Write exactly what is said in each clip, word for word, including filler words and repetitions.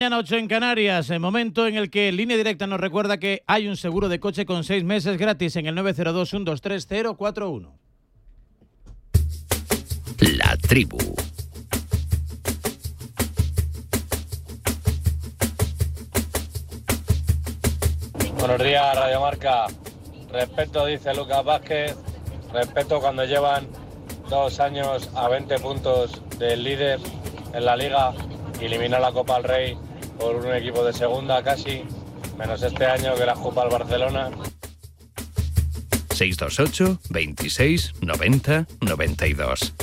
Mañana ocho en Canarias, el momento en el que Línea Directa nos recuerda que hay un seguro de coche con seis meses gratis en el nueve cero dos, uno dos tres, cero cuatro uno. La Tribu. Buenos días, Radio Marca. Respeto, dice Lucas Vázquez. Respeto cuando llevan dos años a veinte puntos del líder en la Liga y eliminar la Copa del Rey por un equipo de segunda casi, menos este año que la Copa al Barcelona. seis dos ocho, veintiséis, noventa, noventa y dos.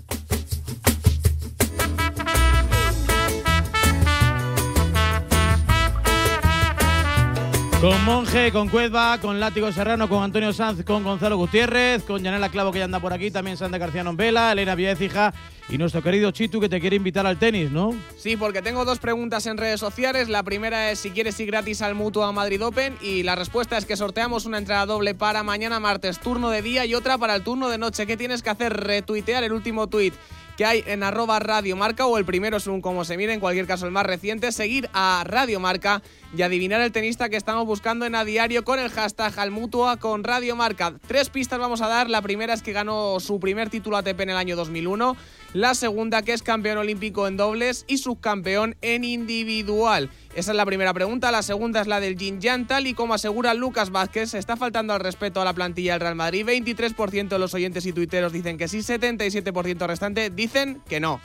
Con Monje, con Cuezba, con Látigo Serrano, con Antonio Sanz, con Gonzalo Gutiérrez, con Yanela Clavo que ya anda por aquí, también Sandra García Nombela, Elena Viecija y nuestro querido Chitu que te quiere invitar al tenis, ¿no? Sí, porque tengo dos preguntas en redes sociales. La primera es si quieres ir gratis al Mutua Madrid Open y la respuesta es que sorteamos una entrada doble para mañana martes, turno de día, y otra para el turno de noche. ¿Qué tienes que hacer? Retuitear el último tuit que hay en arroba Radio Marca, o el primero según como se mire, en cualquier caso el más reciente, seguir a Radio Marca y adivinar el tenista que estamos buscando en A Diario con el hashtag Almutua con Radio Marca. Tres pistas vamos a dar. La primera es que ganó su primer título A T P en el año dos mil uno. La segunda, que es campeón olímpico en dobles y subcampeón en individual. Esa es la primera pregunta. La segunda es la del Yin Yang, tal y como asegura Lucas Vázquez, se está faltando al respeto a la plantilla del Real Madrid. veintitrés por ciento de los oyentes y tuiteros dicen que sí, setenta y siete por ciento restante dicen que no.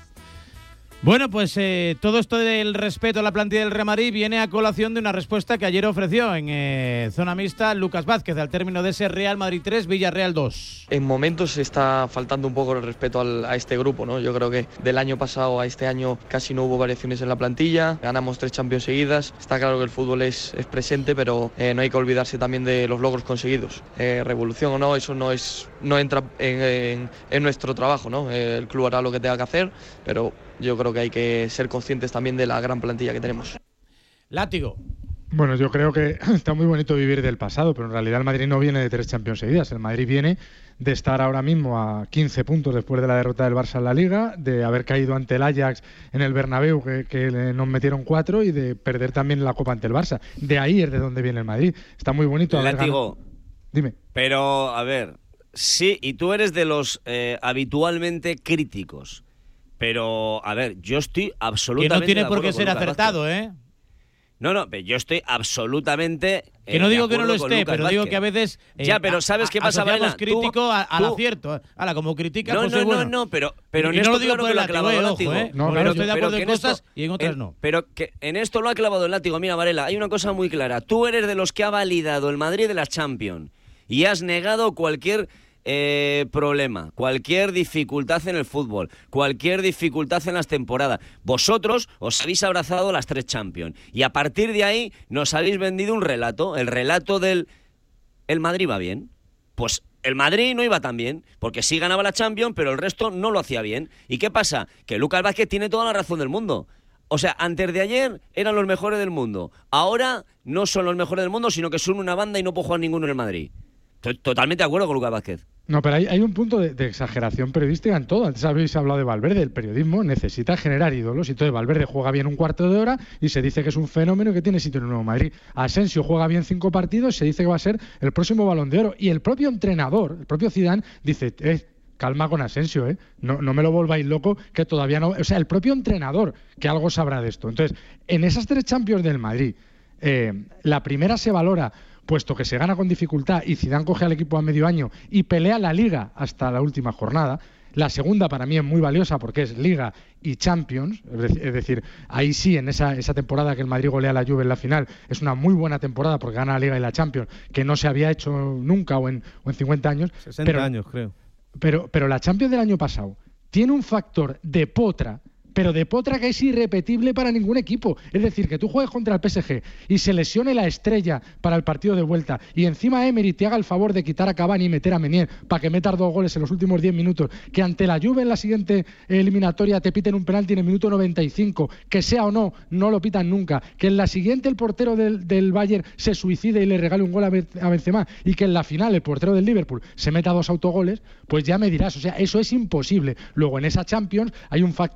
Bueno, pues eh, todo esto del respeto a la plantilla del Real Madrid viene a colación de una respuesta que ayer ofreció en eh, zona mixta Lucas Vázquez al término de ese Real Madrid tres, Villarreal dos. En momentos está faltando un poco el respeto al, a este grupo, ¿no? Yo creo que del año pasado a este año casi no hubo variaciones en la plantilla, ganamos tres Champions seguidas, está claro que el fútbol es, es presente, pero eh, no hay que olvidarse también de los logros conseguidos. Eh, revolución o no, eso no es no entra en, en, en nuestro trabajo, ¿no? Eh, el club hará lo que tenga que hacer, pero yo creo que hay que ser conscientes también de la gran plantilla que tenemos. Látigo. Bueno, yo creo que está muy bonito vivir del pasado, pero en realidad el Madrid no viene de tres Champions seguidas. El Madrid viene de estar ahora mismo a quince puntos después de la derrota del Barça en la Liga, de haber caído ante el Ajax en el Bernabéu, que, que nos metieron cuatro, y de perder también la Copa ante el Barça. De ahí es de donde viene el Madrid. Está muy bonito haber Látigo. ganado. Dime. Pero, a ver, sí, y tú eres de los eh, habitualmente críticos. Pero, a ver, yo estoy absolutamente... Que no tiene de por qué ser Lucas acertado, Vázquez. ¿eh? No, no, yo estoy absolutamente... Que no eh, digo que no lo esté, esté, pero digo que a veces... Eh, ya, pero ¿sabes qué pasa, Varela? crítico tú, a, al tú, acierto. Ahora, como critica, no, pues no, es bueno. no, no, pero, pero y, en y no esto lo digo claro por que el lo ha clavado el látigo, látigo. ¿eh? No, pero estoy de acuerdo en cosas esto, y en otras en, no. Pero que en esto lo ha clavado el látigo. Mira, Varela, hay una cosa muy clara. Tú eres de los que ha validado el Madrid de la Champions y has negado cualquier... Eh, problema, cualquier dificultad en el fútbol, cualquier dificultad en las temporadas. Vosotros os habéis abrazado las tres Champions y a partir de ahí nos habéis vendido un relato, el relato del el Madrid va bien. Pues el Madrid no iba tan bien, porque sí ganaba la Champions, pero el resto no lo hacía bien. ¿Y qué pasa? Que Lucas Vázquez tiene toda la razón del mundo. O sea, antes de ayer eran los mejores del mundo. Ahora no son los mejores del mundo, sino que son una banda y no puede jugar ninguno en el Madrid. Estoy totalmente de acuerdo con Lucas Vázquez. No, pero hay, hay un punto de, de exageración periodística en todo. Antes habéis hablado de Valverde. El periodismo necesita generar ídolos. Y entonces Valverde juega bien un cuarto de hora y se dice que es un fenómeno que tiene sitio en el Nuevo Madrid. Asensio juega bien cinco partidos y se dice que va a ser el próximo Balón de Oro. Y el propio entrenador, el propio Zidane, dice... Eh, calma con Asensio, ¿eh? No, no me lo volváis loco, que todavía no... O sea, el propio entrenador, que algo sabrá de esto. Entonces, en esas tres Champions del Madrid, eh, la primera se valora... puesto que se gana con dificultad y Zidane coge al equipo a medio año y pelea la Liga hasta la última jornada. La segunda para mí es muy valiosa porque es Liga y Champions, es decir, ahí sí, en esa, esa temporada que el Madrid golea a la Juve en la final, es una muy buena temporada porque gana la Liga y la Champions, que no se había hecho nunca o en, o en cincuenta años. sesenta pero, años, creo. Pero, pero la Champions del año pasado tiene un factor de potra, pero de potra que es irrepetible para ningún equipo. Es decir, que tú juegues contra el P S G y se lesione la estrella para el partido de vuelta y encima Emery te haga el favor de quitar a Cavani y meter a Meunier para que metas dos goles en los últimos diez minutos, que ante la Juve en la siguiente eliminatoria te piten un penalti en el minuto noventa y cinco, que sea o no, no lo pitan nunca, que en la siguiente el portero del, del Bayern se suicide y le regale un gol a Benzema y que en la final el portero del Liverpool se meta dos autogoles, pues ya me dirás, o sea, eso es imposible. Luego en esa Champions hay un factor de potra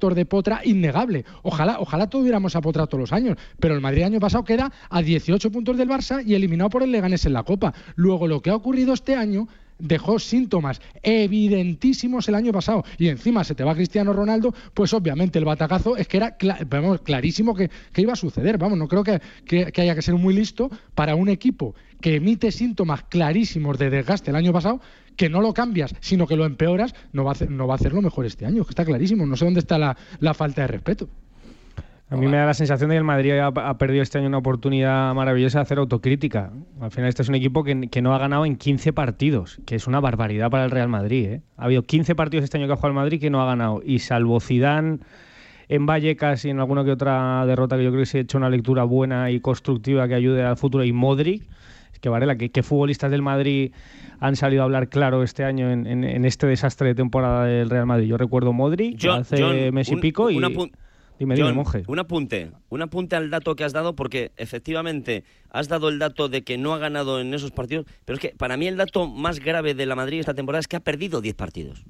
otra innegable. Ojalá, ojalá tuviéramos a Potra todos los años, pero el Madrid el año pasado queda a dieciocho puntos del Barça y eliminado por el Leganés en la Copa. Luego, lo que ha ocurrido este año dejó síntomas evidentísimos el año pasado, y encima se te va Cristiano Ronaldo, pues obviamente el batacazo es que era cl- vamos, clarísimo que, que iba a suceder. Vamos, no creo que, que, que haya que ser muy listo para un equipo que emite síntomas clarísimos de desgaste el año pasado, que no lo cambias, sino que lo empeoras, no va a hacer, no va a hacerlo mejor este año, que está clarísimo. No sé dónde está la, la falta de respeto. A mí me da la sensación de que el Madrid ha, ha perdido este año una oportunidad maravillosa de hacer autocrítica. Al final este es un equipo que, que no ha ganado en quince partidos, que es una barbaridad para el Real Madrid, ¿eh? Ha habido quince partidos este año que ha jugado el Madrid que no ha ganado, y salvo Zidane en Vallecas y en alguna que otra derrota que yo creo que se ha hecho una lectura buena y constructiva que ayude al futuro, y Modric, es que Varela, ¿qué, qué futbolistas del Madrid han salido a hablar claro este año en, en, en este desastre de temporada del Real Madrid? Yo recuerdo Modric, John, hace John, mes y un, pico, y... Dime, John, dime, monje. Un apunte, un apunte al dato que has dado, porque efectivamente has dado el dato de que no ha ganado en esos partidos, pero es que para mí el dato más grave de la Madrid esta temporada es que ha perdido diez partidos.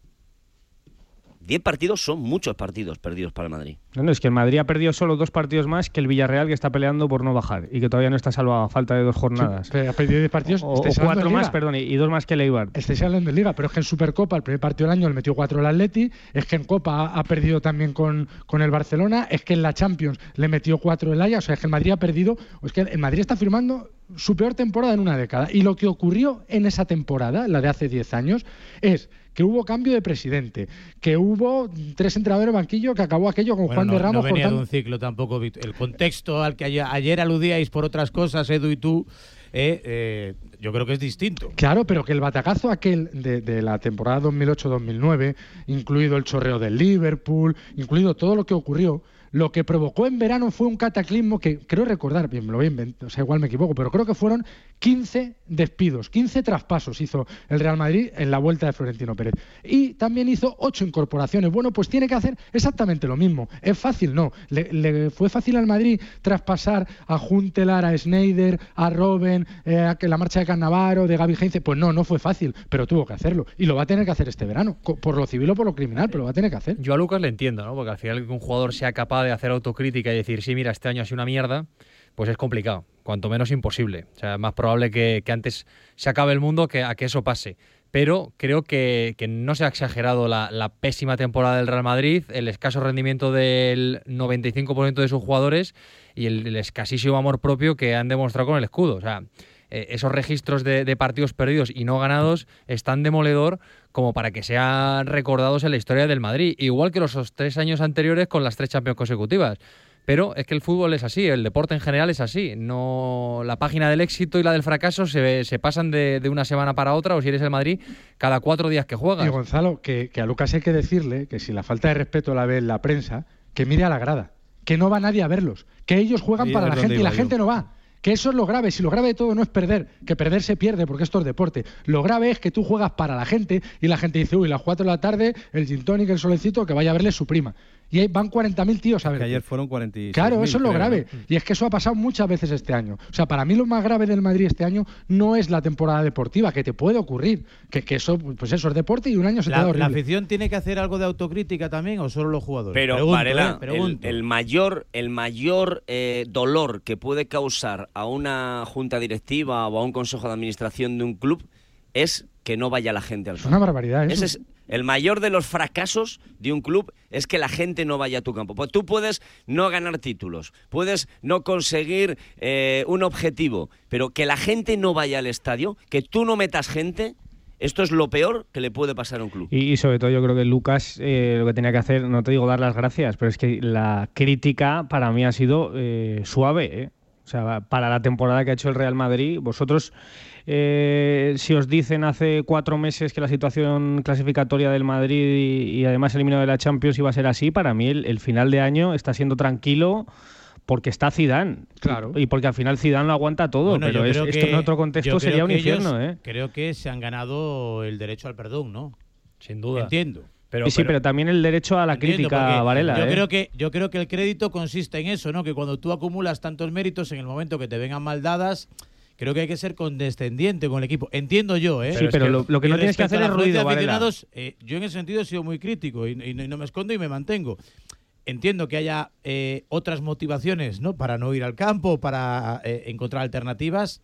diez partidos son muchos partidos perdidos para el Madrid. No, no, es que el Madrid ha perdido solo dos partidos más que el Villarreal, que está peleando por no bajar y que todavía no está salvado a falta de dos jornadas. Sí, ha perdido diez partidos. O, o cuatro más, perdón, y, y dos más que el Eibar. Estáis hablando de Liga, pero es que en Supercopa, el primer partido del año, le metió cuatro al Atleti. Es que en Copa ha, ha perdido también con, con el Barcelona. Es que en la Champions le metió cuatro el Ajax. O sea, es que el Madrid ha perdido. Es que el Madrid está firmando su peor temporada en una década. Y lo que ocurrió en esa temporada, la de hace diez años, es que hubo cambio de presidente, que hubo tres entrenadores de banquillo, que acabó aquello con bueno, Juan no, de Ramos. No venía cortando... de un ciclo tampoco. El contexto al que ayer, ayer aludíais por otras cosas, Edu y tú, eh, eh, yo creo que es distinto. Claro, pero que el batacazo aquel de, de la temporada dos mil ocho dos mil nueve, incluido el chorreo del Liverpool, incluido todo lo que ocurrió, lo que provocó en verano fue un cataclismo que creo recordar, bien, me lo voy a inventar, o sea, igual me equivoco, pero creo que fueron quince despidos, quince traspasos hizo el Real Madrid en la vuelta de Florentino Pérez. Y también hizo ocho incorporaciones. Bueno, pues tiene que hacer exactamente lo mismo. ¿Es fácil? No. ¿Le, le fue fácil al Madrid traspasar a Juntelar, a Schneider, a Robben, eh, a la marcha de Cannavaro, de Gaby Heinze? Pues no, no fue fácil, pero tuvo que hacerlo. Y lo va a tener que hacer este verano, por lo civil o por lo criminal, pero lo va a tener que hacer. Yo a Lucas le entiendo, ¿no? Porque al final que un jugador sea capaz de hacer autocrítica y decir, sí, mira, este año ha sido una mierda, pues es complicado, cuanto menos imposible. O sea, es más probable que, que antes se acabe el mundo que a que eso pase. Pero creo que, que no se ha exagerado la, la pésima temporada del Real Madrid, el escaso rendimiento del noventa y cinco por ciento de sus jugadores y el, el escasísimo amor propio que han demostrado con el escudo. O sea, eh, esos registros de, de partidos perdidos y no ganados están demoledor como para que sean recordados en la historia del Madrid, igual que los tres años anteriores con las tres Champions consecutivas. Pero es que el fútbol es así, el deporte en general es así. No, la página del éxito y la del fracaso se, se pasan de, de una semana para otra, o si eres el Madrid, cada cuatro días que juegas. Y Gonzalo, que, que a Lucas hay que decirle que si la falta de respeto la ve en la prensa, que mire a la grada, que no va nadie a verlos, que ellos juegan para la gente y la gente no va. Que eso es lo grave. Si lo grave de todo no es perder, que perder se pierde porque esto es deporte. Lo grave es que tú juegas para la gente y la gente dice, uy, las cuatro de la tarde, el gin tonic, el solecito, que vaya a verle su prima. Y ahí van cuarenta mil tíos a ver. Que ayer fueron cuarenta y seis Claro, mil, eso es lo creo, grave. ¿no? Y es que eso ha pasado muchas veces este año. O sea, para mí lo más grave del Madrid este año no es la temporada deportiva, que te puede ocurrir. Que, que eso, pues eso es deporte y un año se la, te da horrible. ¿La afición tiene que hacer algo de autocrítica también o solo los jugadores? Pero, pregunto, Varela, eh, pregunto. el, el mayor, el mayor eh, dolor que puede causar a una junta directiva o a un consejo de administración de un club es que no vaya la gente al campo. Es una barbaridad eso. Ese es el mayor de los fracasos de un club, es que la gente no vaya a tu campo. Pues tú puedes no ganar títulos, puedes no conseguir eh, un objetivo, pero que la gente no vaya al estadio, que tú no metas gente, esto es lo peor que le puede pasar a un club. Y, y sobre todo yo creo que Lucas eh, lo que tenía que hacer, no te digo dar las gracias, pero es que la crítica para mí ha sido eh, suave, ¿eh? O sea, para la temporada que ha hecho el Real Madrid, vosotros, eh, si os dicen hace cuatro meses que la situación clasificatoria del Madrid y, y además eliminado de la Champions iba a ser así, para mí el, el final de año está siendo tranquilo porque está Zidane. Claro. Y porque al final Zidane lo aguanta todo, Bueno, pero es, que, esto en otro contexto sería un infierno, ellos, ¿eh? Creo que se han ganado el derecho al perdón, ¿no? Sin duda. Entiendo. Pero, sí, sí, pero, pero también el derecho a la Entiendo, crítica, Varela. Yo, ¿eh? creo que, yo creo que el crédito consiste en eso, ¿no? Que cuando tú acumulas tantos méritos, en el momento que te vengan mal dadas, creo que hay que ser condescendiente con el equipo. Entiendo yo, ¿eh? Sí, pero, pero que, lo, lo que no tienes que hacer es ruido, Varela. Eh, yo en ese sentido he sido muy crítico y, y, y no me escondo y me mantengo. entiendo que haya eh, otras motivaciones, ¿no? Para no ir al campo, para eh, encontrar alternativas.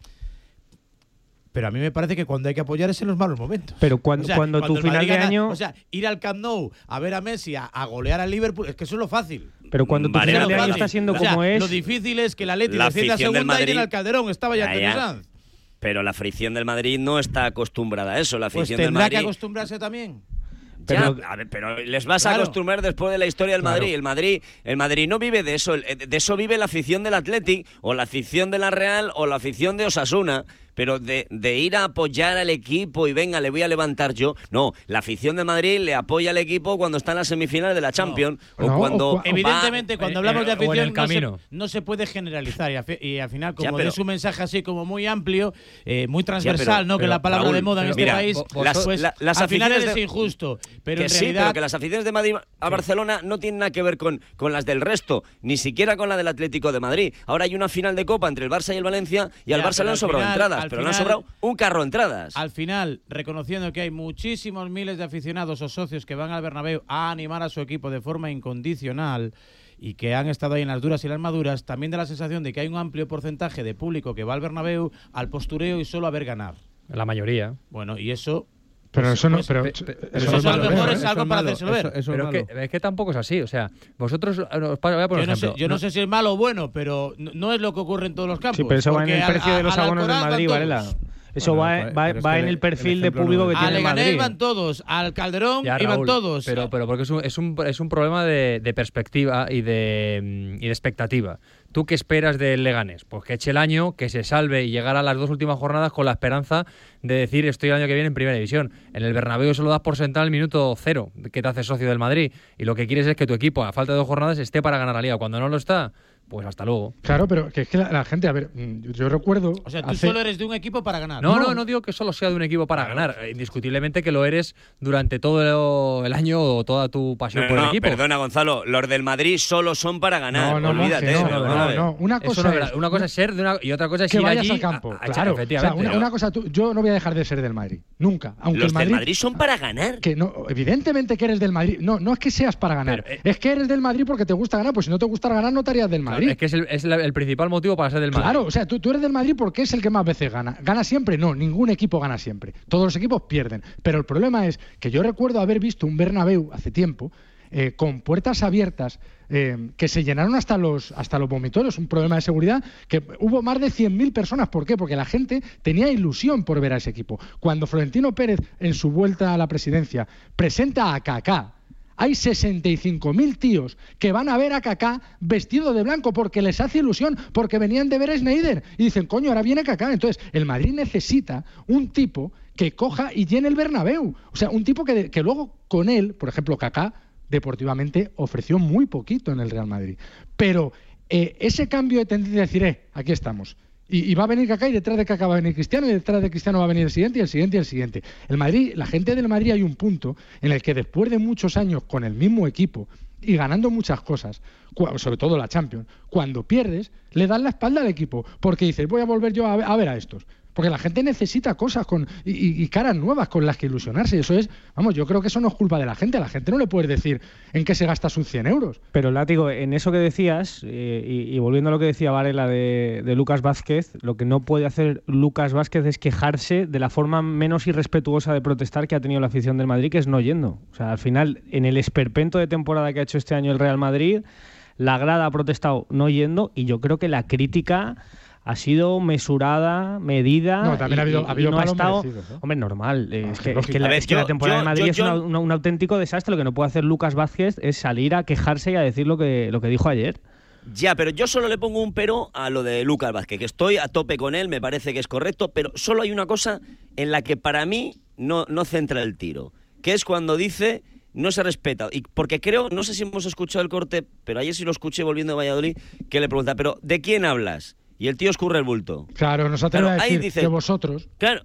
Pero a mí me parece que cuando hay que apoyar es en los malos momentos. Pero cuando, o sea, cuando, cuando tu final gana, de año... O sea, ir al Camp Nou a ver a Messi, a, a golear al Liverpool, es que eso es lo fácil. Pero cuando tu Vale, final vale, de año vale. está siendo O sea, como es... Lo difícil es que el Atleti La descienda a afición del segunda y Madrid- en el Calderón estaba ya Ya, Antonio ya. Sanz. Pero la afición del Madrid no está acostumbrada a eso. La Pues afición del tendrá que Madrid... acostumbrarse también. Ya, Pero- a ver, pero les vas Claro. a acostumbrar después de la historia del Claro. Madrid. El Madrid, el Madrid no vive de eso. El- De eso vive la afición del Athletic, o la afición de la Real, o la afición de Osasuna. Pero de, de ir a apoyar al equipo y venga, le voy a levantar yo. No, la afición de Madrid le apoya al equipo cuando está en las semifinales de la Champions. No. o No, cuando o cua- va- Evidentemente, cuando eh, hablamos de eh, o en afición, el no se, camino. no se puede generalizar. Y, afi- y al final, Ya, como pero- es un mensaje así como muy amplio, eh, muy transversal, Ya, pero- ¿no? Que pero, la palabra Raúl, de moda en pero este mira, país, vo- las- pues la- las al final aficiones es de- injusto. Pero que en sí, realidad, pero que las aficiones de Madrid a Barcelona no tienen nada que ver con, con las del resto, ni siquiera con la del Atlético de Madrid. Ahora hay una final de Copa entre el Barça y el Valencia y al Ya, Barça pero le han al sobrado final- entradas, al pero le han final- sobrado un carro de entradas. al final, reconociendo que hay muchísimos miles de aficionados o socios que van al Bernabéu a animar a su equipo de forma incondicional y que han estado ahí en las duras y las maduras, también da la sensación de que hay un amplio porcentaje de público que va al Bernabéu al postureo y solo a ver ganar. La mayoría. Bueno, y eso... Pero eso no, pues, pero, pe- eso pe- es eso a lo malo, mejor ¿eh? es algo para hacérselo ver. Eso, eso Pero es es malo. que, es que tampoco es así. O sea, vosotros... os voy a poner Yo no, sé, ejemplo. yo no sé si es malo o bueno, pero no, no es lo que ocurre en todos los campos. Sí, pero eso va en porque el al- precio de los al abonos del Alcoraz van Madrid, todos. Varela. Eso Bueno, va, pues, va, pero es va que en el- el el perfil de ejemplo público no que es- tiene Al el Leganés Madrid. van todos, al Calderón Ya, iban Raúl, todos. Pero, pero porque es un, es un, es un problema de, de perspectiva y de, mm, y de expectativa. ¿Tú qué esperas del Leganés? Pues que eche el año, que se salve y llegar a las dos últimas jornadas con la esperanza de decir estoy el año que viene en Primera División. En el Bernabéu se lo das por sentado al minuto cero, que te hace socio del Madrid. Y lo que quieres es que tu equipo, a falta de dos jornadas, esté para ganar la Liga. Cuando no lo está, pues hasta luego. Claro, pero que es que la, la gente, a ver, mm, yo, yo recuerdo. O sea, tú hace- solo eres de un equipo para ganar. No, no, no digo que solo sea de un equipo para ganar. Eh, Indiscutiblemente que lo eres durante todo el año o toda tu pasión No, por el no, equipo. perdona, Gonzalo, los del Madrid solo son para ganar. No, no, Olvídate. Monje, no, pero no, vamos a ver. no, una Eso cosa no es es verdad. Una cosa es ser de una, y otra cosa es que ir vayas allí al campo. a- a- claro, o sea, efectivamente. una, una cosa, tú- yo no voy a dejar de ser del Madrid, nunca. Aunque Los el Madrid, del Madrid son para ganar. que no, evidentemente que eres del Madrid. No, no es que seas para ganar, Pero, eh, es que eres del Madrid porque te gusta ganar. Pues si no te gusta ganar, no te harías del Claro, Madrid. es que es, el, es la- el principal motivo para ser del Madrid. Claro, o sea, tú, tú eres del Madrid porque es el que más veces gana. ¿Gana siempre? No, ningún equipo gana siempre. Todos los equipos pierden. Pero el problema es que yo recuerdo haber visto un Bernabéu hace tiempo eh, con puertas abiertas eh, que se llenaron hasta los hasta los vomitorios, un problema de seguridad, que hubo más de cien mil personas. ¿Por qué? Porque la gente tenía ilusión por ver a ese equipo. Cuando Florentino Pérez, en su vuelta a la presidencia, presenta a Kaká, hay sesenta y cinco mil tíos que van a ver a Kaká vestido de blanco porque les hace ilusión, porque venían de ver a Sneijder y dicen, coño, ahora viene Kaká. Entonces, el Madrid necesita un tipo que coja y llene el Bernabéu. O sea, un tipo que, que luego con él, por ejemplo, Kaká, deportivamente ofreció muy poquito en el Real Madrid. Pero eh, ese cambio de tendencia de decir, eh, aquí estamos. Y, y va a venir Kaká y detrás de Kaká va a venir Cristiano y detrás de Cristiano va a venir el siguiente y el siguiente y el siguiente. El Madrid, la gente del Madrid hay un punto en el que después de muchos años con el mismo equipo y ganando muchas cosas, cu- sobre todo la Champions, cuando pierdes le das la espalda al equipo porque dices voy a volver yo a ver a, ver a estos. Porque la gente necesita cosas con y, y- y caras nuevas con las que ilusionarse. Eso es, vamos, yo creo que eso no es culpa de la gente. A la gente no le puedes decir en qué se gasta sus cien euros. Pero, Látigo, en eso que decías, eh, y, y volviendo a lo que decía Varela de, de Lucas Vázquez, lo que no puede hacer Lucas Vázquez es quejarse de la forma menos irrespetuosa de protestar que ha tenido la afición del Madrid, que es no yendo. O sea, al final, en el esperpento de temporada que ha hecho este año el Real Madrid, la grada ha protestado no yendo, y yo creo que la crítica ha sido mesurada, medida. No, también y, ha habido- y- ha habido y no ha palos estado. merecidos, ¿eh? Hombre, normal. eh, No, es, es que, que es que la, A ver, es que la yo- temporada yo- de Madrid yo- es yo- una- una- un auténtico desastre. Lo que no puede hacer Lucas Vázquez es salir a quejarse y a decir lo que, lo que dijo ayer. Ya, pero yo solo le pongo un pero a lo de Lucas Vázquez, que estoy a tope con él, me parece que es correcto, pero solo hay una cosa en la que para mí no, no centra el tiro, que es cuando dice no se respeta. Y porque creo, no sé si hemos escuchado el corte, pero ayer sí lo escuché volviendo de Valladolid, que le pregunta, ¿pero de quién hablas? Y el tío escurre el bulto. Claro, nos atreve Claro, a ahí decir dice- de vosotros. Claro,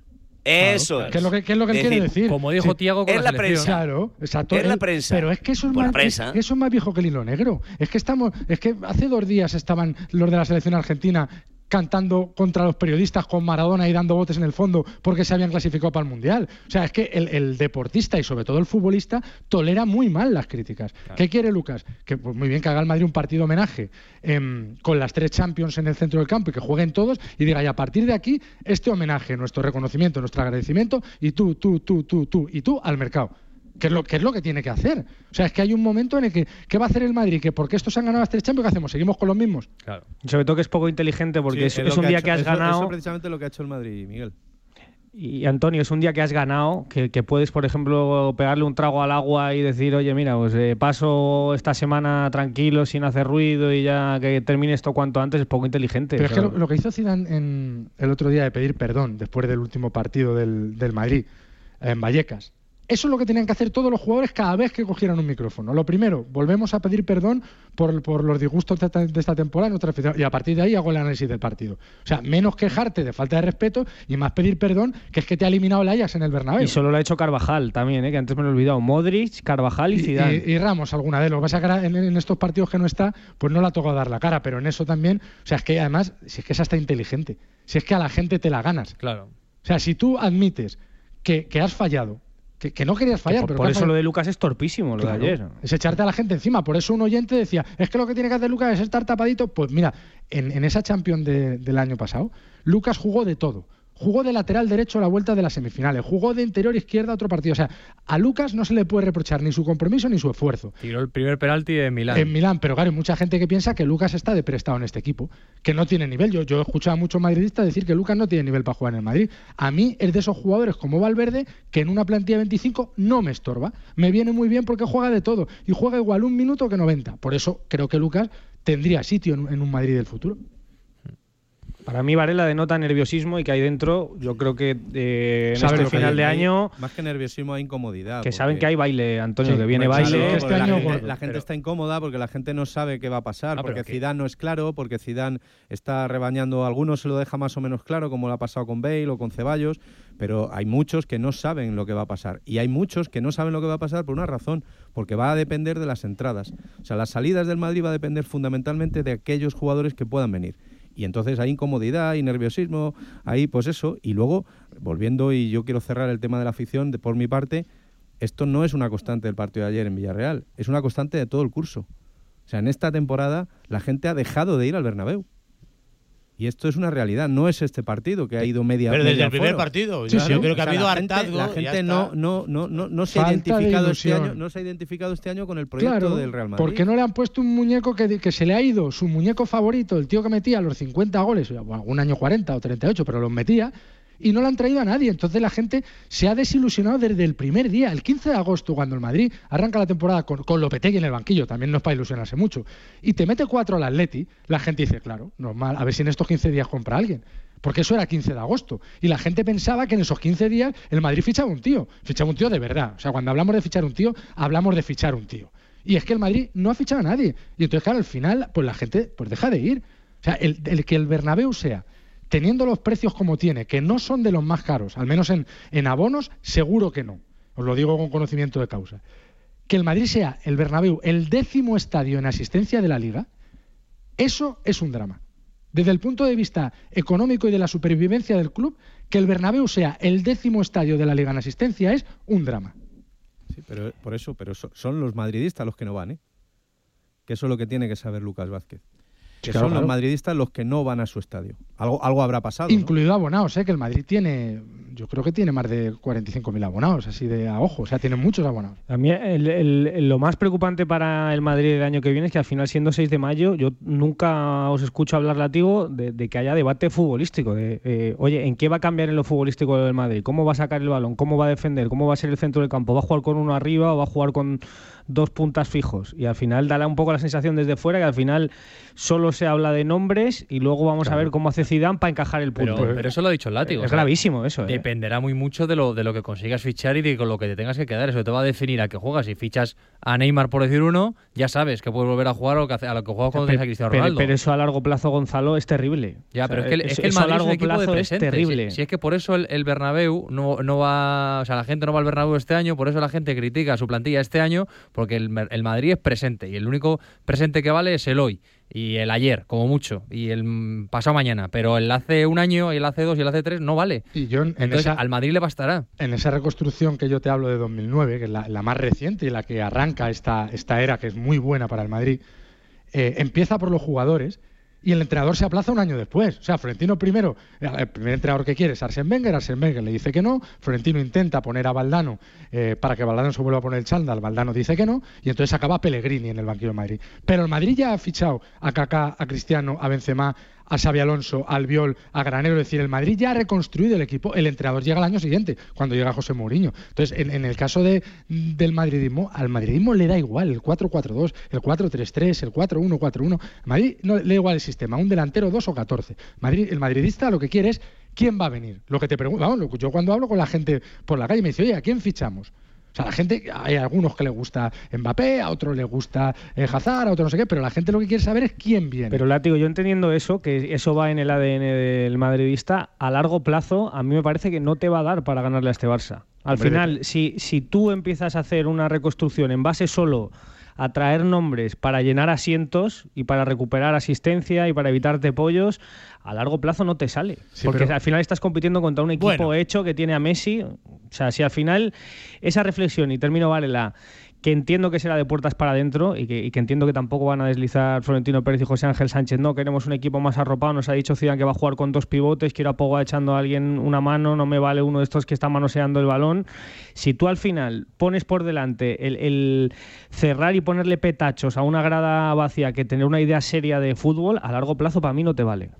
eso es. ¿Qué es lo que, qué es lo que él Es quiere decir, decir? Como dijo Sí. Tiago con Es la la selección. prensa. Claro, exacto. Es la El- prensa. Pero es que eso es, Por la más, prensa. es que eso es más viejo que el hilo negro. Es que estamos, es que hace dos días estaban los de la selección argentina cantando contra los periodistas con Maradona y dando botes en el fondo porque se habían clasificado para el Mundial. O sea, es que el, el deportista y sobre todo el futbolista tolera muy mal las críticas. Claro. ¿Qué quiere Lucas? Que pues muy bien que haga el Madrid un partido homenaje eh, con las tres Champions en el centro del campo y que jueguen todos y diga, y a partir de aquí, este homenaje, nuestro reconocimiento, nuestro agradecimiento y tú, tú, tú, tú, tú y tú al mercado. ¿Qué es, lo, ¿Qué es lo que tiene que hacer? O sea, es que hay un momento en el que ¿qué va a hacer el Madrid? Que porque estos han ganado las tres Champions, ¿qué hacemos? ¿Seguimos con los mismos? Claro. Y sobre todo que es poco inteligente porque sí, es, es, es un que día hecho, que has eso, ganado... Eso es precisamente lo que ha hecho el Madrid, Miguel. Y Antonio, es un día que has ganado, que, que puedes, por ejemplo, pegarle un trago al agua y decir, oye, mira, pues eh, paso esta semana tranquilo, sin hacer ruido y ya que termine esto cuanto antes, es poco inteligente. Pero es que lo, lo que hizo Zidane en el otro día de pedir perdón después del último partido del, del Madrid en Vallecas, eso es lo que tenían que hacer todos los jugadores cada vez que cogieran un micrófono. Lo primero, volvemos a pedir perdón por, por los disgustos de esta, de esta temporada nuestra afición, y a partir de ahí hago el análisis del partido. O sea, menos quejarte de falta de respeto y más pedir perdón, que es que te ha eliminado el Ajax en el Bernabéu. Y solo lo ha hecho Carvajal también, ¿eh? Que antes me lo he olvidado. Modric, Carvajal y Zidane. Y, y, y Ramos, alguna de los. Vas a sacar en, en estos partidos que no está, pues no le ha tocado dar la cara, pero en eso también. O sea, es que además, si es que es hasta inteligente, si es que a la gente te la ganas. Claro. O sea, si tú admites que, que has fallado, Que, que no querías fallar. Por, pero por eso fallado. Lo de Lucas es torpísimo, lo claro, de ayer. Es echarte a la gente encima. Por eso un oyente decía, es que lo que tiene que hacer Lucas es estar tapadito. Pues mira, en, en esa Champions de, del año pasado, Lucas jugó de todo. Jugó de lateral derecho a la vuelta de las semifinales. Jugó de interior izquierda a otro partido. O sea, a Lucas no se le puede reprochar ni su compromiso ni su esfuerzo. Tiró el primer penalti en Milán. En Milán, pero claro, hay mucha gente que piensa que Lucas está de prestado en este equipo, que no tiene nivel. Yo, yo he escuchado a muchos madridistas decir que Lucas no tiene nivel para jugar en el Madrid. A mí es de esos jugadores como Valverde que en una plantilla de veinticinco no me estorba. Me viene muy bien porque juega de todo y juega igual un minuto que noventa. Por eso creo que Lucas tendría sitio en, en un Madrid del futuro. Para mí Varela denota nerviosismo y que hay dentro, yo creo que eh, en este final de año... Más que nerviosismo hay incomodidad. Que saben que hay baile, Antonio, sí, que viene pues baile. Claro, este la año, gente, gordo, la gente pero... está incómoda porque la gente no sabe qué va a pasar, Ah, porque que... Zidane no es claro, porque Zidane está rebañando, algunos se lo deja más o menos claro, como lo ha pasado con Bale o con Ceballos, pero hay muchos que no saben lo que va a pasar. Y hay muchos que no saben lo que va a pasar por una razón, porque va a depender de las entradas. O sea, las salidas del Madrid va a depender fundamentalmente de aquellos jugadores que puedan venir. Y entonces hay incomodidad, hay nerviosismo, hay pues eso. Y luego, volviendo, y yo quiero cerrar el tema de la afición, de, por mi parte, esto no es una constante del partido de ayer en Villarreal, es una constante de todo el curso. O sea, en esta temporada la gente ha dejado de ir al Bernabéu. Y esto es una realidad, no es este partido que ha ido media Pero desde media el primer foro. partido, sí, yo, sí. yo creo que O sea, ha habido la gente, hartazgo. la y gente ya no, está. no, no, no, no se ha Falta de identificado este ilusión. año, no se ha identificado este año con el proyecto Claro, del Real Madrid. porque no le han puesto un muñeco que, que se le ha ido, su muñeco favorito, el tío que metía los cincuenta goles, o algún año cuarenta o treinta y ocho, pero los metía, y no le han traído a nadie. Entonces la gente se ha desilusionado desde el primer día, el quince de agosto, cuando el Madrid arranca la temporada con, con Lopetegui en el banquillo, también no es para ilusionarse mucho, y te mete cuatro al Atleti, la gente dice, claro, normal, a ver si en estos quince días compra alguien. Porque eso era quince de agosto. Y la gente pensaba que en esos quince días el Madrid fichaba un tío. Fichaba un tío de verdad. O sea, cuando hablamos de fichar un tío, hablamos de fichar un tío. Y es que el Madrid no ha fichado a nadie. Y entonces, claro, al final, pues la gente pues deja de ir. O sea, el, el que el Bernabéu sea, teniendo los precios como tiene, que no son de los más caros, al menos en, en abonos, seguro que no. Os lo digo con conocimiento de causa. Que el Madrid sea, el Bernabéu, el décimo estadio en asistencia de la Liga, eso es un drama. Desde el punto de vista económico y de la supervivencia del club, que el Bernabéu sea el décimo estadio de la Liga en asistencia es un drama. Sí, pero por eso, pero son los madridistas los que no van, ¿eh? Que eso es lo que tiene que saber Lucas Vázquez. Que claro, son claro. los madridistas los que no van a su estadio. Algo, algo habrá pasado, Incluido ¿no? abonados, ¿eh? Que el Madrid tiene, yo creo que tiene más de cuarenta y cinco mil abonados, así de a ojo. O sea, tiene muchos abonados. A mí el, el, el, lo más preocupante para el Madrid el año que viene es que al final, siendo seis de mayo, yo nunca os escucho hablar, Látigo, de, de que haya debate futbolístico. De, eh, oye, ¿en qué va a cambiar en lo futbolístico del Madrid? ¿Cómo va a sacar el balón? ¿Cómo va a defender? ¿Cómo va a ser el centro del campo? ¿Va a jugar con uno arriba o va a jugar con dos puntas fijos? Y al final dará un poco la sensación desde fuera que al final solo se habla de nombres y luego vamos claro. a ver cómo hace Zidane para encajar el punto. Pero, pero eso lo ha dicho el Látigo. Es o sea, gravísimo eso. ¿eh? Dependerá muy mucho de lo, de lo que consigas fichar y de con lo que te tengas que quedar. Eso te va a definir a qué juegas. Si fichas a Neymar, por decir uno, ya sabes que puedes volver a jugar a lo que, a lo que juegas cuando tienes a Cristiano pero, Ronaldo. pero eso a largo plazo, Gonzalo, es terrible. Ya, o sea, pero es que el, eso, es que el Madrid a largo es un equipo plazo de es terrible. Si, si es que por eso el, el Bernabéu no, no va... O sea, la gente no va al Bernabéu este año, por eso la gente critica a su plantilla este año, porque porque el, el Madrid es presente y el único presente que vale es el hoy y el ayer, como mucho, y el pasado mañana, pero el hace un año y el hace dos y el hace tres no vale. Y yo en Entonces esa, al Madrid le bastará. En esa reconstrucción que yo te hablo de dos mil nueve, que es la, la más reciente y la que arranca esta, esta era, que es muy buena para el Madrid, eh, empieza por los jugadores. Y el entrenador se aplaza un año después. O sea, Florentino primero, el primer entrenador que quiere es Arsène Wenger, Arsène Wenger le dice que no, Florentino intenta poner a Valdano eh, para que Valdano se vuelva a poner el chándal, Valdano dice que no, y entonces acaba Pellegrini en el banquillo de Madrid. Pero el Madrid ya ha fichado a Kaká, a Cristiano, a Benzema, a Xabi Alonso, a Albiol, a Granero, es decir, el Madrid ya ha reconstruido el equipo, el entrenador llega al año siguiente, cuando llega José Mourinho. Entonces, en, en el caso de, del madridismo, al madridismo le da igual el cuatro cuatro dos, el cuatro tres tres, el cuatro uno cuatro uno, a Madrid no le da igual el sistema, un delantero dos o catorce. Madrid, el madridista lo que quiere es quién va a venir. Lo que te pregunto, vamos, yo cuando hablo con la gente por la calle me dice, oye, ¿a quién fichamos? O sea, la gente, hay algunos que le gusta Mbappé, a otros le gusta eh, Hazard, a otros no sé qué, pero la gente lo que quiere saber es quién viene. Pero Látigo, yo entendiendo eso, que eso va en el A D N del madridista, a largo plazo a mí me parece que no te va a dar para ganarle a este Barça. Al Hombre, final, si, si tú empiezas a hacer una reconstrucción en base solo a traer nombres para llenar asientos y para recuperar asistencia y para evitarte pollos, a largo plazo no te sale. Sí, porque pero... al final estás compitiendo contra un equipo bueno. hecho que tiene a Messi. O sea, si al final esa reflexión, y termino, Varela, que entiendo que será de puertas para adentro y que, y que entiendo que tampoco van a deslizar Florentino Pérez y José Ángel Sánchez. No, queremos un equipo más arropado. Nos ha dicho Zidane que va a jugar con dos pivotes, quiero a Pogba echando a alguien una mano, no me vale uno de estos que está manoseando el balón. Si tú al final pones por delante el, el cerrar y ponerle petachos a una grada vacía que tener una idea seria de fútbol, a largo plazo para mí no te vale.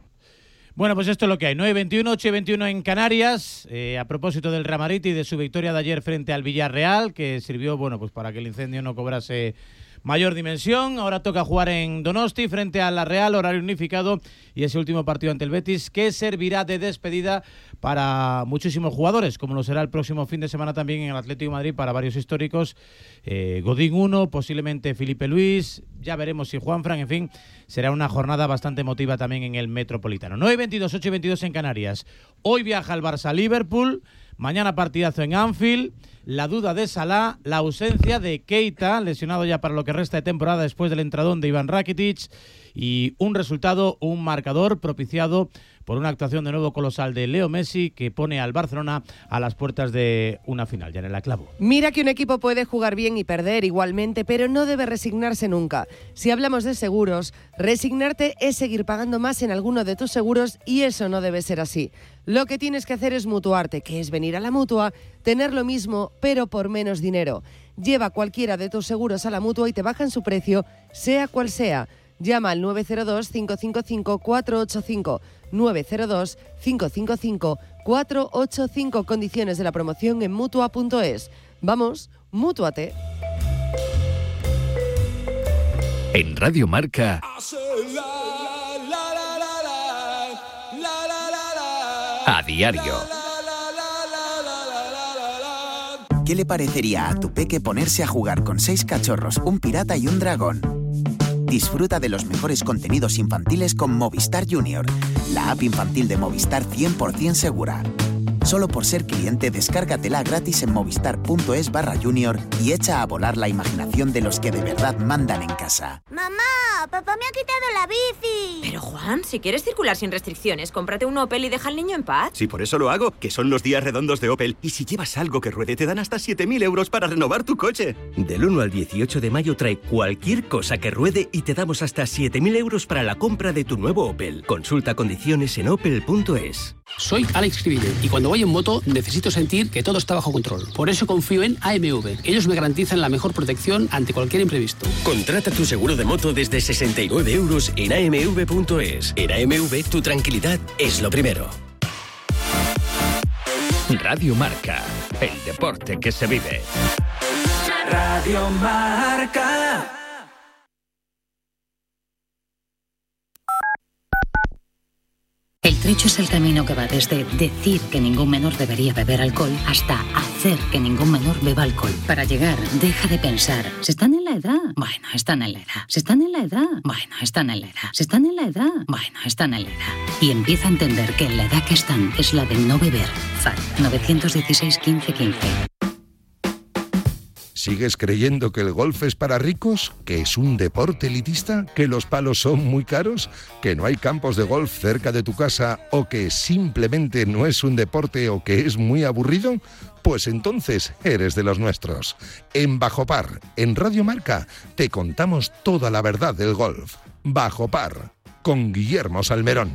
Bueno, pues esto es lo que hay. nueve veintiuno, ocho veintiuno en Canarias. Eh, a propósito del Real Madrid y de su victoria de ayer frente al Villarreal, que sirvió, bueno, pues para que el incendio no cobrase mayor dimensión. Ahora toca jugar en Donosti frente a la Real, horario unificado, y ese último partido ante el Betis que servirá de despedida para muchísimos jugadores, como lo será el próximo fin de semana también en el Atlético de Madrid para varios históricos. eh, Godín uno, posiblemente Felipe Luis, ya veremos si Juanfran, en fin, será una jornada bastante emotiva también en el Metropolitano. nueve veintidós, ocho veintidós en Canarias. Hoy viaja el Barça a Liverpool, mañana partidazo en Anfield, la duda de Salah, la ausencia de Keita, lesionado ya para lo que resta de temporada después del entradón de Iván Rakitic, y un resultado, un marcador propiciado por una actuación de nuevo colosal de Leo Messi, que pone al Barcelona a las puertas de una final. Ya en el clavo. Mira que un equipo puede jugar bien y perder igualmente, pero no debe resignarse nunca. Si hablamos de seguros, resignarte es seguir pagando más en alguno de tus seguros, y eso no debe ser así. Lo que tienes que hacer es mutuarte, que es venir a la Mutua, tener lo mismo, pero por menos dinero. Lleva cualquiera de tus seguros a la Mutua y te bajan su precio, sea cual sea. Llama al nueve cero dos, cinco cinco cinco, cuatro ocho cinco, nueve cero dos, cinco cinco cinco, cuatro ocho cinco. Condiciones de la promoción en Mutua punto es. Vamos, mútuate. En Radio Marca, a diario. ¿Qué le parecería a tu peque ponerse a jugar con seis cachorros, un pirata y un dragón? Disfruta de los mejores contenidos infantiles con Movistar Junior, la app infantil de Movistar cien por ciento segura. Solo por ser cliente, descárgatela gratis en movistar punto es barra junior y echa a volar la imaginación de los que de verdad mandan en casa. ¡Mamá! ¡Papá me ha quitado la bici! Pero Juan, si quieres circular sin restricciones, cómprate un Opel y deja al niño en paz. Sí, por eso lo hago, que son los días redondos de Opel. Y si llevas algo que ruede, te dan hasta siete mil euros para renovar tu coche. Del uno al dieciocho de mayo trae cualquier cosa que ruede y te damos hasta siete mil euros para la compra de tu nuevo Opel. Consulta condiciones en opel punto es. Soy Alex Cribiller y cuando voy en moto necesito sentir que todo está bajo control. Por eso confío en A M V. Ellos me garantizan la mejor protección ante cualquier imprevisto. Contrata tu seguro de moto desde sesenta y nueve euros en a m v punto es. En A M V tu tranquilidad es lo primero. Radio Marca, el deporte que se vive. Radio Marca. El trecho es el camino que va desde decir que ningún menor debería beber alcohol hasta hacer que ningún menor beba alcohol. Para llegar, deja de pensar, ¿se están en la edad? Bueno, están en la edad. ¿Se están en la edad? Bueno, están en la edad. ¿Se están en la edad? Bueno, están en la edad. Y empieza a entender que la edad que están es la de no beber. F A D nueve uno seis, quince, quince. ¿Sigues creyendo que el golf es para ricos? ¿Que es un deporte elitista? ¿Que los palos son muy caros? ¿Que no hay campos de golf cerca de tu casa? ¿O que simplemente no es un deporte o que es muy aburrido? Pues entonces eres de los nuestros. En Bajo Par, en Radio Marca, te contamos toda la verdad del golf. Bajo Par, con Guillermo Salmerón.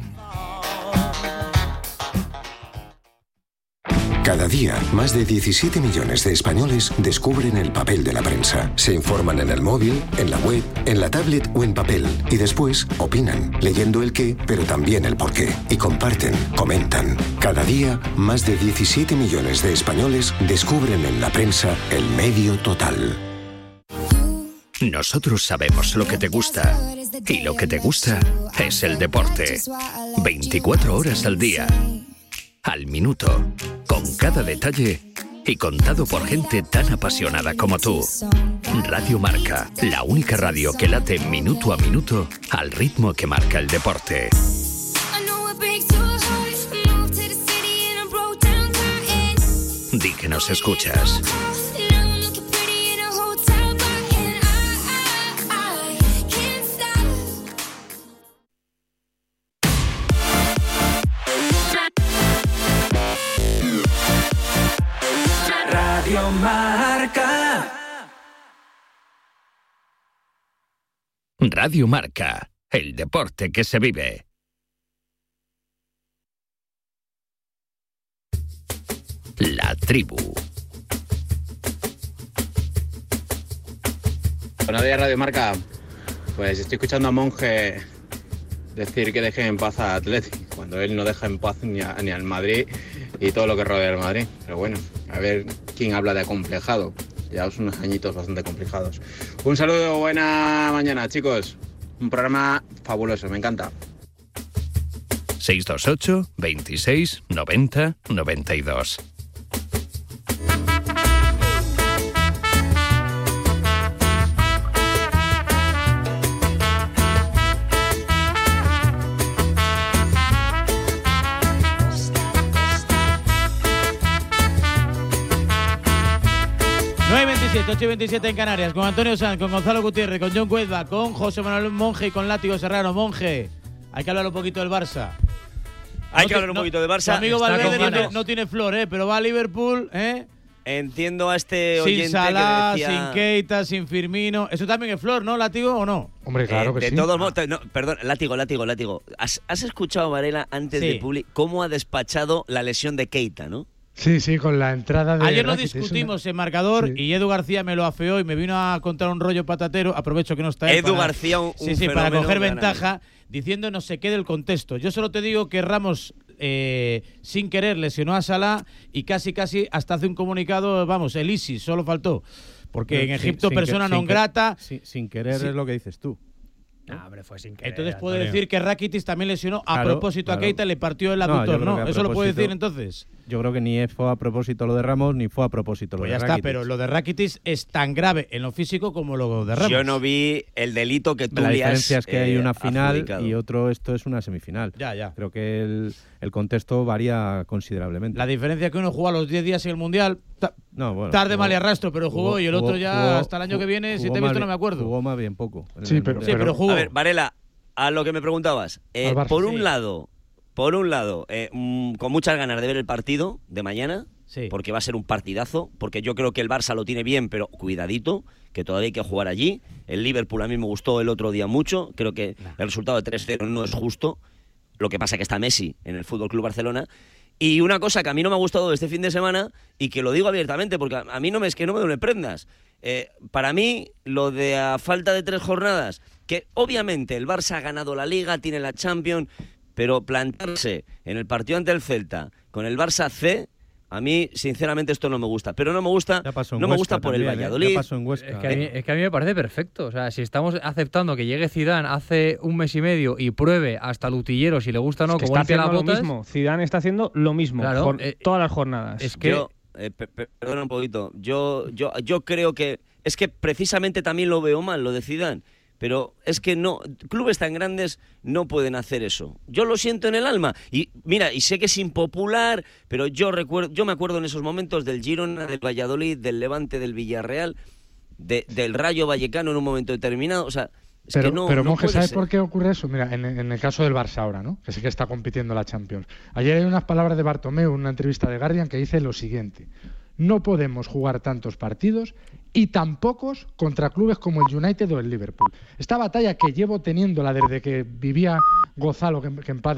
Cada día, más de diecisiete millones de españoles descubren el papel de la prensa. Se informan en el móvil, en la web, en la tablet o en papel. Y después opinan, leyendo el qué, pero también el por qué. Y comparten, comentan. Cada día, más de diecisiete millones de españoles descubren en la prensa el medio total. Nosotros sabemos lo que te gusta. Y lo que te gusta es el deporte. veinticuatro horas al día. Al minuto, con cada detalle y contado por gente tan apasionada como tú. Radio Marca, la única radio que late minuto a minuto al ritmo que marca el deporte. Di que nos escuchas. Radio Marca. Radio Marca, el deporte que se vive. La tribu. Buenos días, Radio Marca. Pues estoy escuchando a Monje decir que deje en paz a Atleti, cuando él no deja en paz ni, a, ni al Madrid y todo lo que rodea al Madrid. Pero bueno, a ver quién habla de acomplejado. Llevamos unos añitos bastante complicados. Un saludo, buena mañana, chicos. Un programa fabuloso, me encanta. seis dos ocho, veintiséis, noventa, noventa y dos. ocho y veintisiete en Canarias, con Antonio Sanz, con Gonzalo Gutiérrez, con John Cuezba, con José Manuel Monje y con Látigo Serrano. Monje, hay que hablar un poquito del Barça. Hay no que hablar un no, poquito del Barça. Tu amigo Valverde no tiene, no tiene flor, ¿eh? Pero va a Liverpool, ¿eh? Entiendo a este oyente sin Salah, que decía... sin Keita, sin Firmino. Eso también es flor, ¿no, Látigo, o no? Hombre, claro eh, que de sí. De todos modos, no, perdón, Látigo, Látigo, Látigo. ¿Has, has escuchado, Varela, antes Sí. de Publi, cómo ha despachado la lesión de Keita, no? Sí, sí, con la entrada de Ayer lo Rakitic, discutimos una... en marcador Sí. y Edu García me lo afeó y me vino a contar un rollo patatero. Aprovecho que no está él Edu para- García, un, sí, un sí, para fenómeno coger gran ventaja, amigo. diciendo no se quede el contexto. Yo solo te digo que Ramos, eh, sin querer, lesionó a Salah y casi, casi hasta hace un comunicado, vamos, el ISIS, solo faltó. Porque Pero en sin- Egipto sin persona que- non sin que- grata. sin, sin querer Sí. es lo que dices tú. No, hombre, fue sin querer. Entonces puede Antonio. decir que Rakitic también lesionó a Claro, propósito a claro. Keita y le partió el No, yo abductor, creo ¿no? que a Eso lo puede propósito- decir entonces. Yo creo que ni fue a propósito lo de Ramos, ni fue a propósito lo Pues de ya está, Rakitic. pero lo de Rakitic es tan grave en lo físico como lo de Ramos. Yo no vi el delito que tú La le has, diferencia es que hay eh, una final adjudicado. y otro esto es una semifinal. Ya, ya. Creo que el, el contexto varía considerablemente. La diferencia es que uno jugó a los diez días en el Mundial, ta- No, bueno, tarde, jugó- mal y arrastro, pero jugó, jugó- y el otro jugó- ya jugó- hasta el año que viene, si jugó te he más visto no bien- me acuerdo. Jugó más bien poco. en Sí, el pero- Mundial. Sí, pero jugó. A ver, Varela, a lo que me preguntabas. Eh, Al Barça. por un Sí. lado, por un lado, eh, mm, con muchas ganas de ver el partido de mañana, Sí. porque va a ser un partidazo, porque yo creo que el Barça lo tiene bien, pero cuidadito, que todavía hay que jugar allí. El Liverpool a mí me gustó el otro día mucho, creo que el resultado de tres cero no es justo, lo que pasa que está Messi en el F C Barcelona. Y una cosa que a mí no me ha gustado este fin de semana, y que lo digo abiertamente, porque a, a mí no me es que no me duele prendas. Eh, para mí, lo de a falta de tres jornadas, que obviamente el Barça ha ganado la Liga, tiene la Champions, pero plantarse en el partido ante el Celta con el Barça C, a mí sinceramente esto no me gusta. Pero no me gusta, Ya pasó en no me Huesca gusta por también, el ¿eh? Valladolid. Ya pasó en Huesca. Es que, a mí, es que a mí me parece perfecto. O sea, si estamos aceptando que llegue Zidane hace un mes y medio y pruebe hasta el utillero si le gusta o no, Es que como está limpia las haciendo lo botas. mismo. Zidane está haciendo lo mismo. Claro, jor- eh, todas las jornadas. Es que Yo, eh, pe- pe- perdona un poquito. Yo, yo, yo creo que es que precisamente también lo veo mal, lo de Zidane. Pero es que no, clubes tan grandes no pueden hacer eso. Yo lo siento en el alma. Y mira, y sé que es impopular, pero yo recuerdo, yo me acuerdo en esos momentos del Girona, del Valladolid, del Levante, del Villarreal, de, del Rayo Vallecano en un momento determinado. O sea, es pero, que no, pero no Monje, puede ¿sabes ser. por qué ocurre eso? Mira, en, en el caso del Barça ahora, ¿no? Que sí que está compitiendo la Champions. Ayer hay unas palabras de Bartomeu en una entrevista de Guardian que dice lo siguiente: no podemos jugar tantos partidos y tan pocos contra clubes como el United o el Liverpool. Esta batalla que llevo teniéndola desde que vivía Gonzalo, que, que en paz